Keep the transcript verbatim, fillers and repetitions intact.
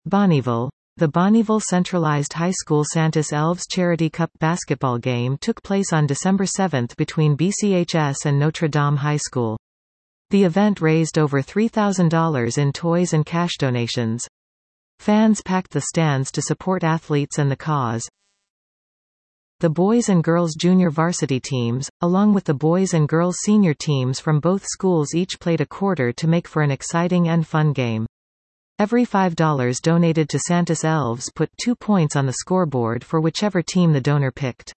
Bonnieville. The Bonnieville Centralized High School Santis Elves Charity Cup basketball game took place on December seventh between B C H S and Notre Dame High School. The event raised over three thousand dollars in toys and cash donations. Fans packed the stands to support athletes and the cause. The boys and girls junior varsity teams, along with the boys and girls senior teams from both schools, each played a quarter to make for an exciting and fun game. Every five dollars donated to Santis Elves put two points on the scoreboard for whichever team the donor picked.